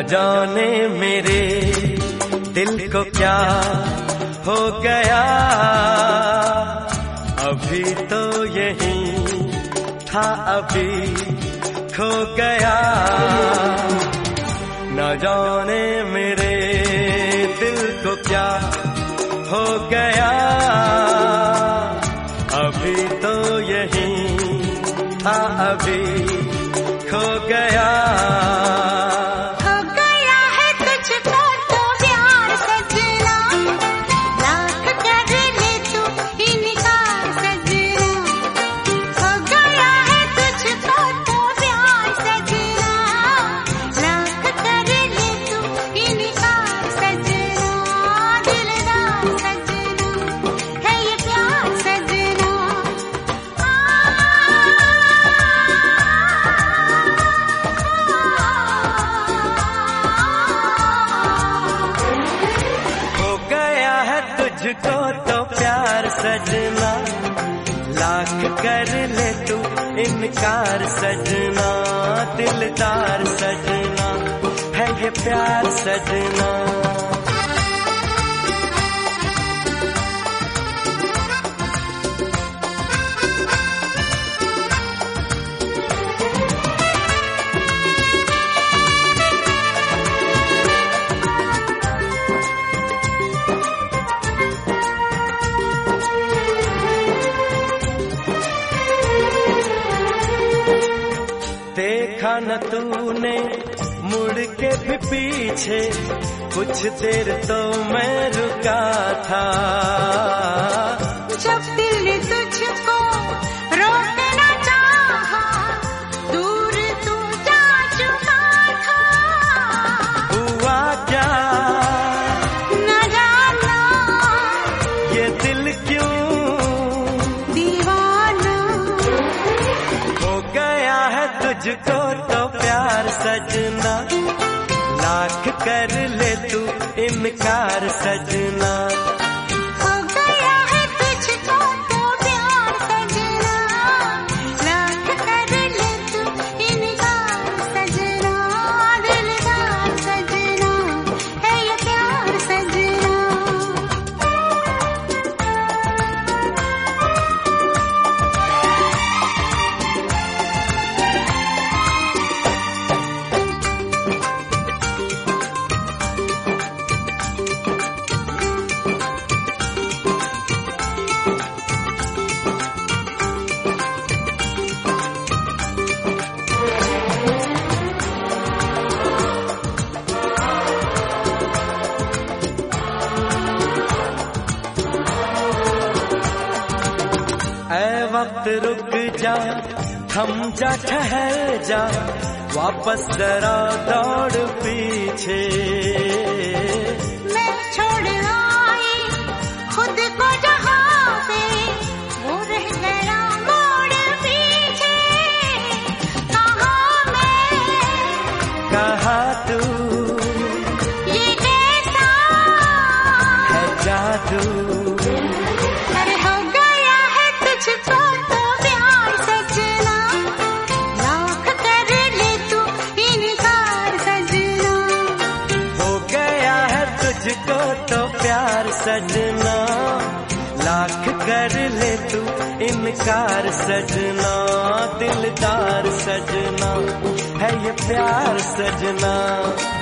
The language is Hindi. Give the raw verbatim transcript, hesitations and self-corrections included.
जाने मेरे दिल को क्या हो गया, अभी तो यही था अभी खो गया। न जाने मेरे दिल को क्या हो गया, अभी तो यही था अभी खो गया। तुझको तो प्यार सजना, लाख कर ले तू इनकार सजना, दिलदार सजना है ये प्यार सजना। देखा न तूने मुड़ के भी पीछे, कुछ देर तो मैं रुका था। जब दिल तुझको रोकना चाहा, दूर तू जा चुका था। हुआ क्या न जाना, ये दिल क्यों दीवाना हो गया है तुझको तो प्यार सजना, लाख कर ले तू इनकार सजना। हो गया है तुझको तो प्यार सजना, लाख कर ले तू इनकार सजना, दिलदार सजना है ये प्यार सजना। ऐ वक्त रुक जा, थम जा, ठहर जा, वापस जरा दौड़ पीछे। मैं छोड़ आई खुद को जहाँ पे, वो रह गया मोड़ पीछे। कहाँ मैं कहा तू ये कैसा है जादू, अरे हो गया है तुझको तो प्यार सजना, लाख कर ले तू इनकार सजना। हो गया है तुझको तो प्यार सजना, लाख कर ले तू इनकार सजना, दिलदार सजना है ये प्यार सजना।